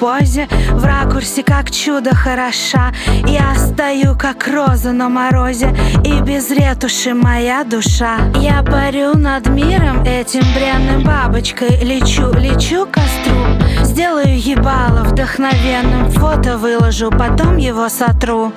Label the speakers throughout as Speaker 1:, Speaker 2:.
Speaker 1: позе, в ракурсе как чудо хороша. Я стою как роза на морозе, и без ретуши моя душа. Я парю над миром этим бренным, бабочкой лечу, лечу к костру. Сделаю ебало вдохновенным, фото выложу, потом его сотру.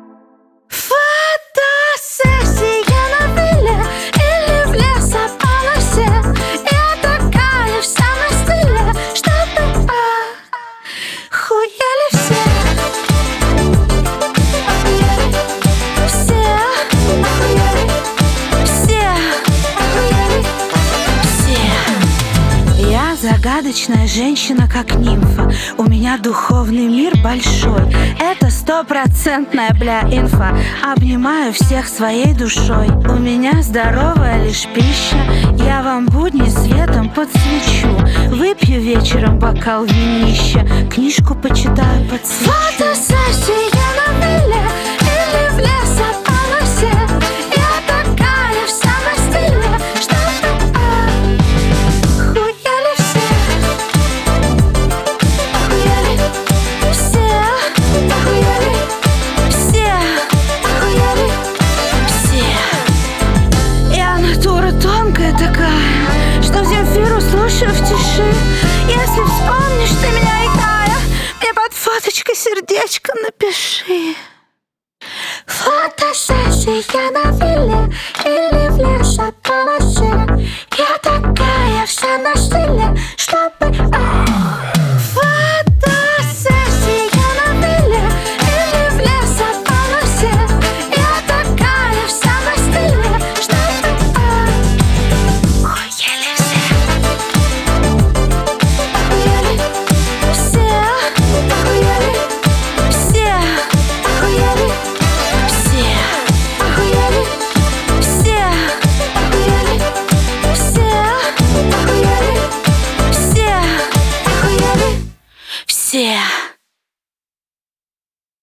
Speaker 1: Фотосессия на вилле или в лесополосе. Я такая вся на стиле, чтобы охуели все. Все охуели, все охуели, все. Я загадочная женщина, как нимфа. У меня духовный мир большой. Это стопроцентная, бля, инфа. Обнимаю всех своей душой. У меня здоровая лишь пища. Я вам будни светом подсвечу. Выпью вечером бокал винища, книжку почитаю под свечу. Фотосессия на вилле или в лесополосе. Я такая вся на стиле, чтобы охуели все. Охуели все. Охуели все. Охуели все. Я натура тонкая такая, что Земфиру слушаю в тиши. Если вспомнишь ты меня, играя, мне под фоточкой сердечко напиши. Фотосессия на вилле или в лесополосе. Я такая вся на стиле, чтобы